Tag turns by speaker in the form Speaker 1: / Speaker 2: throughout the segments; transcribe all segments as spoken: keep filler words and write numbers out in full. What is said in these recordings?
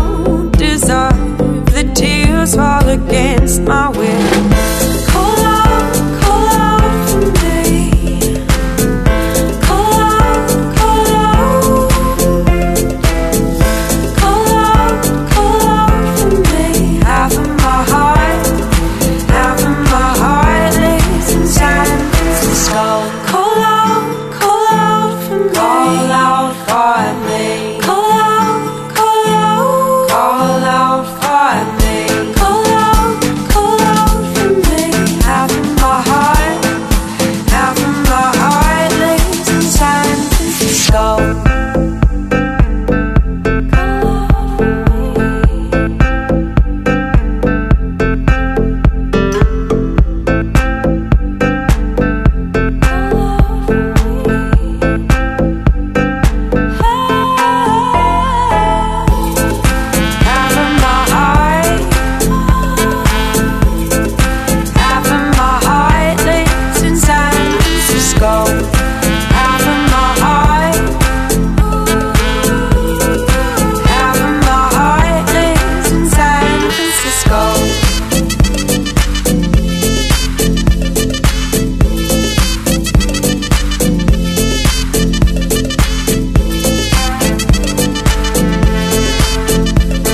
Speaker 1: don't deserve the tears fall against my will. Call out, call out for me. Call out, call out. Call out, call out for me. Half of my heart, half of my heart lays in San Francisco. Call out, call out for me. Call out for me. Call out, call out. Call out for me. Call out, call out for me. Half of my heart, half of my heart lays in San Francisco.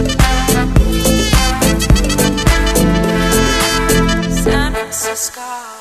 Speaker 1: San Francisco.